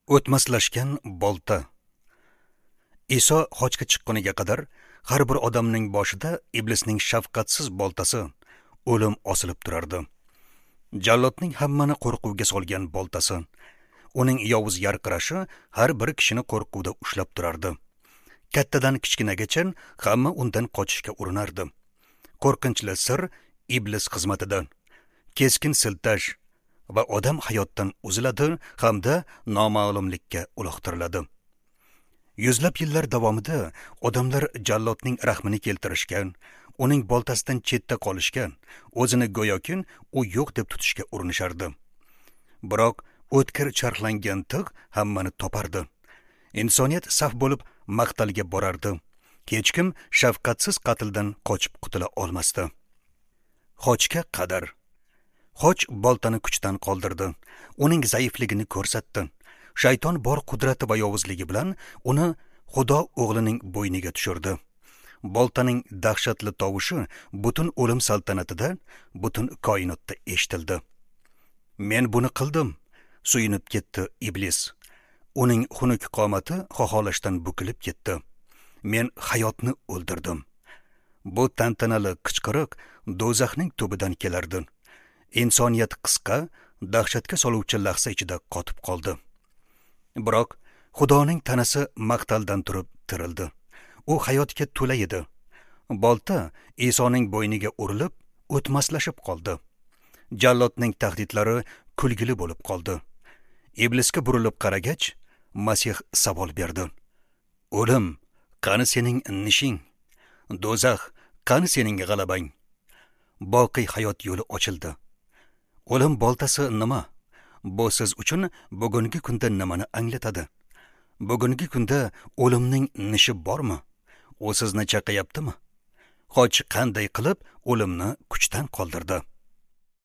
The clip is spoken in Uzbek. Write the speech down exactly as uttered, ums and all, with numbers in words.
O'tmaslashgan bolta. Iso hojga chiqqaniga qadar har bir odamning boshida iblisning shafqatsiz boltasi, o'lim osilib turardi. Jallodning hammani qo'rquvga solgan boltasi, uning yovuz yarqirashi har bir kishini qo'rquvda ushlab turardi. Kattadan kichkinagacha hamma undan qochishga urinardi. Qo'rqinchli sir iblis xizmatidan, keskin siltash va odam hayotdan uziladi hamda noma'lumlikka uloqtiriladi. Yuzlab yillar davomida odamlar jallodning rahmini keltirishgan, uning boltasidan chetda qolishgan, o'zini go'yoki u yo'q deb tutishga urinishardi. Biroq o'tkir charxlangan tig' hammani topardi. Insoniyat saf bo'lib maqtalga borardi. Hech kim shafqatsiz qatldan qochib qutula olmasdi. Xochga qadar. Xoch boltani kuchdan qoldirdi. Uning zaifligini ko'rsatdi. Shayton bor qudrati va yovuzligi bilan uni Xudo o'g'lining bo'yniga tushirdi. Boltaning dahshatli tovushi butun o'lim saltanatida, butun koinotda eshitildi. Men buni qildim, suyunib ketdi iblis. Uning xunuk qomati xoholashdan bukilib ketdi. Men hayotni o'ldirdim. Bu tantanali qichqiriq do'zaxning tubidan kelardi. Insoniyat qisqa, dahshatga soluvchi lahza ichida qotib qoldi. Biroq Xudoning tanasi maqtaldan turib tirildi. U hayotga to'la edi. Bolta Isoning bo'yniga urilib, o'tmaslashib qoldi. Jallodning tahdidlari kulgili bo'lib qoldi. Iblisga burilib qaragach, Masih savol berdi. O'lim, qani sening nishing? Do'zax, qani sening g'alabang? Boqiy hayot yo'li ochildi. O'lim boltasi nima? Bu siz uchun bugungi kunda nimani anglatadi? Bugungi kunda o'limning nishi bormi? U sizni chaqayaptimi? Xoch qanday qilib o'limni kuchdan qoldirdi?